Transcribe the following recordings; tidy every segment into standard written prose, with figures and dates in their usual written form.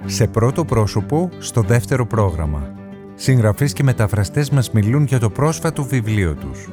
Σε πρώτο πρόσωπο, στο δεύτερο πρόγραμμα. Συγγραφείς και μεταφραστές μας μιλούν για το πρόσφατο βιβλίο τους.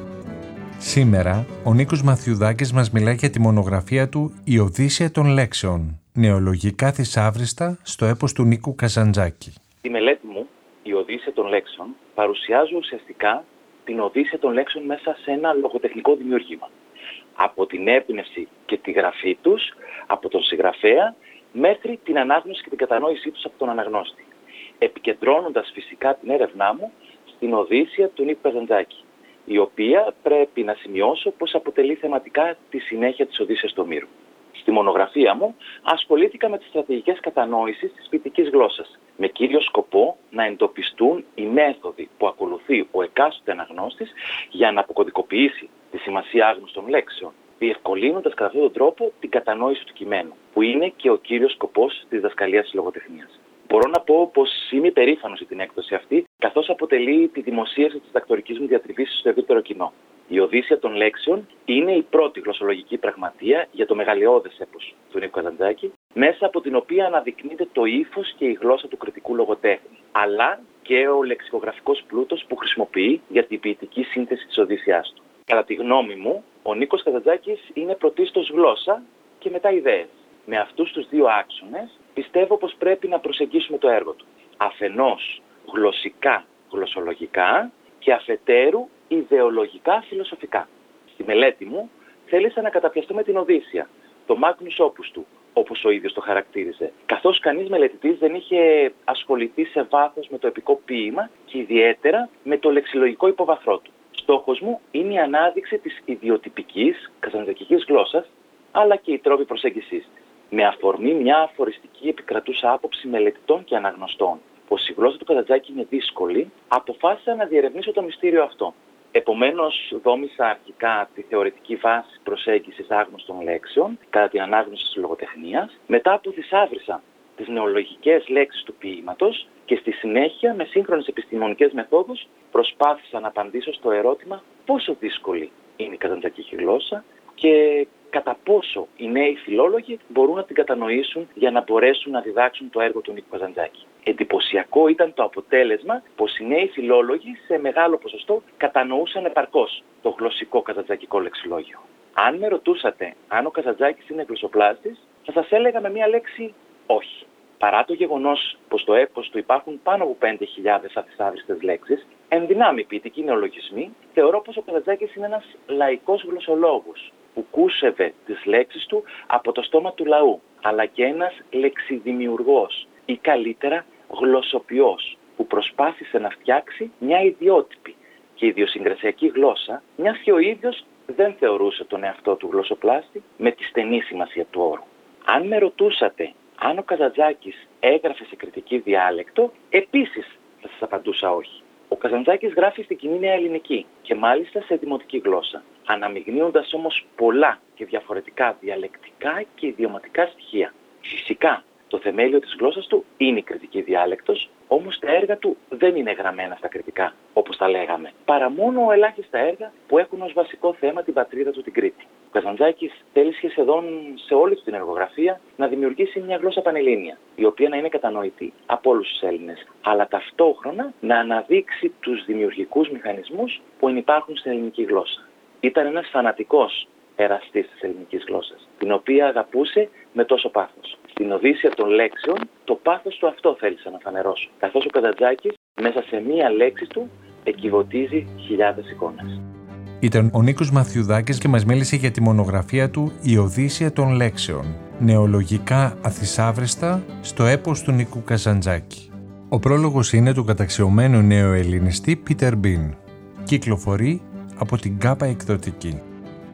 Σήμερα, ο Νίκος Μαθιουδάκης μας μιλάει για τη μονογραφία του «Η Οδύσσεια των Λέξεων. Νεολογικά θησάβριστα στο έπος του Νίκου Καζαντζάκη». Στη μελέτη μου, «Η Οδύσσεια των Λέξεων», παρουσιάζω ουσιαστικά την Οδύσσεια των Λέξεων μέσα σε ένα λογοτεχνικό δημιούργημα. Από την έμπνευση και τη γραφή τους, από τον συγγραφέα, μέχρι την ανάγνωση και την κατανόησή τους από τον αναγνώστη. Επικεντρώνοντας φυσικά την έρευνά μου στην Οδύσσεια του Νίκου Καζαντζάκη, η οποία πρέπει να σημειώσω πως αποτελεί θεματικά τη συνέχεια της Οδύσσειας του Ομήρου. Στη μονογραφία μου ασχολήθηκα με τις στρατηγικές κατανόησεις της ποιητικής γλώσσας, με κύριο σκοπό να εντοπιστούν οι μέθοδοι που ακολουθεί ο εκάστοτε αναγνώστης για να αποκωδικοποιήσει τη σημασία άγνωστων λέξεων, διευκολύνοντας κατά αυτόν τον τρόπο την κατανόηση του κειμένου, που είναι και ο κύριος σκοπός της διδασκαλίας της λογοτεχνίας. Μπορώ να πω πως είμαι υπερήφανος για την έκδοση αυτή, καθώς αποτελεί τη δημοσίευση της διδακτορικής μου διατριβής στο ευρύτερο κοινό. Η Οδύσσεια των Λέξεων είναι η πρώτη γλωσσολογική πραγματεία για το μεγαλειώδες έπος του Νίκου Καζαντζάκη, μέσα από την οποία αναδεικνύεται το ύφος και η γλώσσα του κριτικού λογοτέχνη, αλλά και ο λεξικογραφικός πλούτος που χρησιμοποιεί για την ποιητική σύνθεση της Οδύσσειάς του. Κατά τη γνώμη μου, ο Νίκος Καζαντζάκης είναι πρωτίστως γλώσσα και μετά ιδέες. Με αυτούς τους δύο άξονες πιστεύω πως πρέπει να προσεγγίσουμε το έργο του. Αφενός γλωσσικά, γλωσσολογικά και αφετέρου ιδεολογικά, φιλοσοφικά. Στη μελέτη μου θέλησα να καταπιαστώ με την Οδύσσεια, το magnus opus του, όπως ο ίδιος το χαρακτήριζε, καθώς κανείς μελετητής δεν είχε ασχοληθεί σε βάθος με το επικό ποίημα και ιδιαίτερα με το λεξιλογικό υποβαθρό του. Στόχος μου είναι η ανάδειξη της ιδιοτυπικής καζαντζακικής γλώσσας, αλλά και οι τρόποι προσέγγισης της. Με αφορμή μια αφοριστική επικρατούσα άποψη μελετητών και αναγνωστών πως η γλώσσα του Καζαντζάκη είναι δύσκολη, αποφάσισα να διερευνήσω το μυστήριο αυτό. Επομένως, δόμησα αρχικά τη θεωρητική βάση προσέγγισης άγνωστων λέξεων κατά την ανάγνωση της λογοτεχνίας, μετά που θησάβρισα τις νεολογικές λέξεις του ποίηματος και στη συνέχεια με σύγχρονες επιστημονικές μεθόδους προσπάθησα να απαντήσω στο ερώτημα πόσο δύσκολη είναι η καζαντζακική γλώσσα και κατά πόσο οι νέοι φιλόλογοι μπορούν να την κατανοήσουν για να μπορέσουν να διδάξουν το έργο του Νίκου Καζαντζάκη. Εντυπωσιακό ήταν το αποτέλεσμα πως οι νέοι φιλόλογοι σε μεγάλο ποσοστό κατανοούσαν επαρκώς το γλωσσικό καζαντζακικό λεξιλόγιο. Αν με ρωτούσατε αν ο Καζαντζάκης είναι γλωσσοπλάστης, θα σας έλεγα με μία λέξη όχι. Παρά το γεγονός πως στο έπος του υπάρχουν πάνω από 5.000 αθησάβριστες λέξεις, εν δυνάμει ποιητικοί νεολογισμοί, θεωρώ πως ο Καζαντζάκης είναι ένας λαϊκός γλωσσολόγος που κούσευε τις λέξεις του από το στόμα του λαού, αλλά και ένας λεξιδημιουργός ή καλύτερα γλωσσοποιός που προσπάθησε να φτιάξει μια ιδιότυπη και ιδιοσυγκρασιακή γλώσσα, μιας και ο ίδιος δεν θεωρούσε τον εαυτό του γλωσσοπλάστη με τη στενή σημασία του όρου. Αν με ρωτούσατε αν ο Καζαντζάκης έγραφε σε κριτική διάλεκτο, επίσης θα σας απαντούσα όχι. Ο Καζαντζάκης γράφει στην κοινή νέα ελληνική και μάλιστα σε δημοτική γλώσσα, αναμειγνύοντας όμως πολλά και διαφορετικά διαλεκτικά και ιδιωματικά στοιχεία. Φυσικά, το θεμέλιο της γλώσσας του είναι η κριτική διάλεκτος, όμως τα έργα του δεν είναι γραμμένα στα κριτικά, όπως τα λέγαμε, παρά μόνο ελάχιστα έργα που έχουν ως βασικό θέμα την πατρίδα του, την Κρήτη. Ο Καζαντζάκης θέλησε σχεδόν σε όλη του την εργογραφία να δημιουργήσει μια γλώσσα πανελλήνια, η οποία να είναι κατανοητή από όλους τους Έλληνες, αλλά ταυτόχρονα να αναδείξει τους δημιουργικούς μηχανισμούς που υπάρχουν στην ελληνική γλώσσα. Ήταν ένας φανατικός εραστής της ελληνικής γλώσσας, την οποία αγαπούσε με τόσο πάθος. Στην Οδύσσεια των Λέξεων, το πάθος του αυτό θέλησα να φανερώσω, καθώς ο Καζαντζάκης μέσα σε μία λέξη του εκκιβωτίζει χιλιάδες εικόνες. Ήταν ο Νίκος Μαθιουδάκης και μας μίλησε για τη μονογραφία του «Η Οδύσσεια των Λέξεων. Νεολογικά αθησάβριστα στο έπος του Νίκου Καζαντζάκη». Ο πρόλογος είναι του καταξιωμένου νεοελληνιστή Πίτερ Μπιν. Κυκλοφορεί από την Γκάπα Εκδοτική.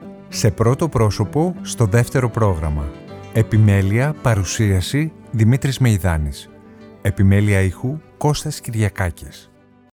Σε πρώτο πρόσωπο στο δεύτερο πρόγραμμα. Επιμέλεια, παρουσίαση Δημήτρης Μεϊδάνης. Επιμέλεια ήχου Κώστας Κυριακάκης.